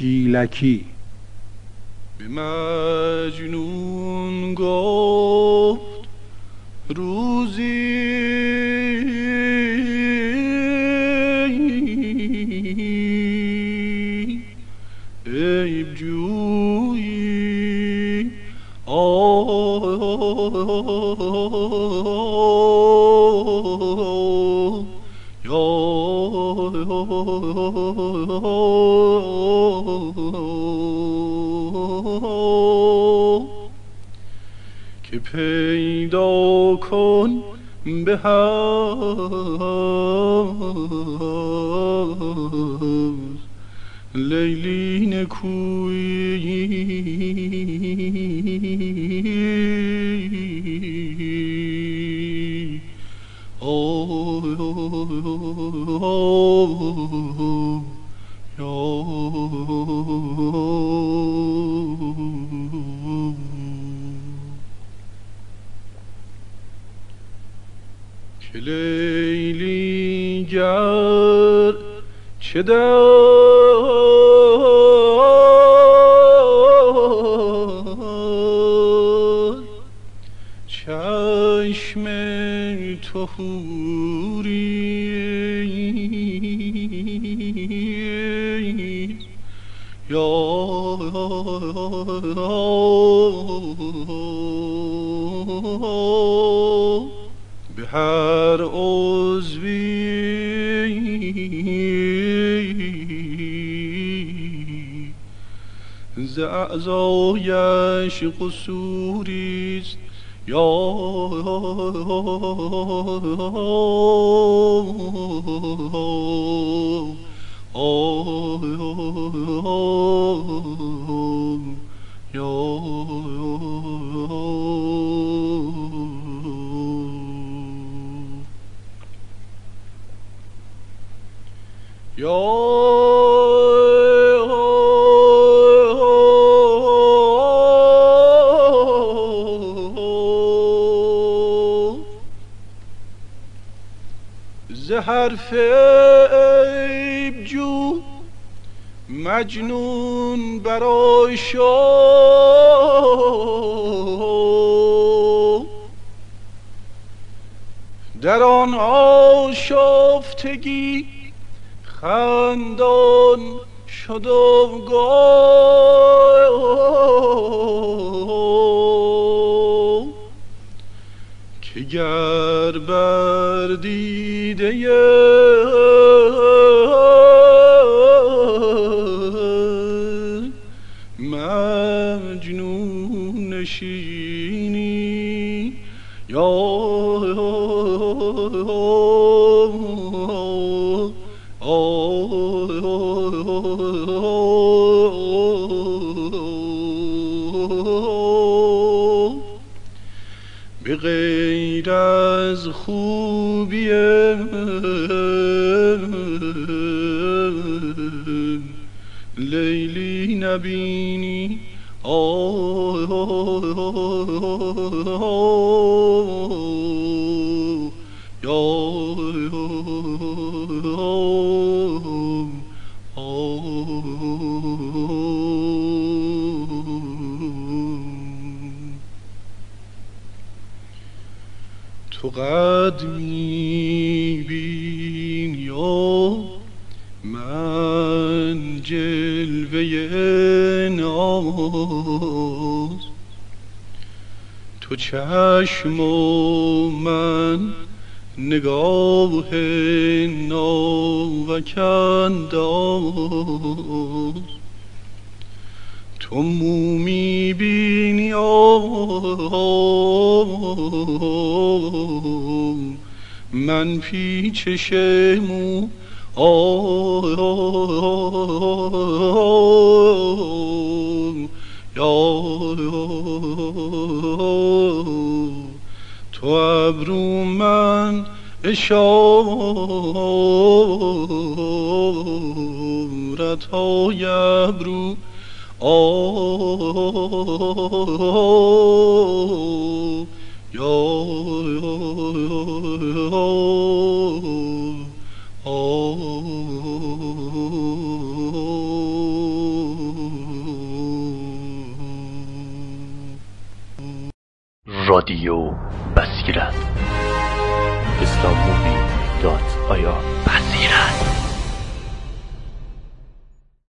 گیلکی. به مجنون گفت روزی عیب جویی که پیدا کن به هوس لیلی نکویی که لیلی گر چه داد چشم تو حوری به هر عضوی ز اعضایش قصوریست ز حرف عیب جو مجنون برای شو در آن آشفتگی خندان شد و گفت که گر بر دیده مجنون نشینی به غیر از خوبی لیلی نبینی تو قد می‌بینی و من جلوه ناز تو چشم و من نگاه ناوک انداز تو مو می‌بینی من پیچش مو تو ابرو من اشارت های ابرو رادیو بصیرت islammovie.ir بصیرت.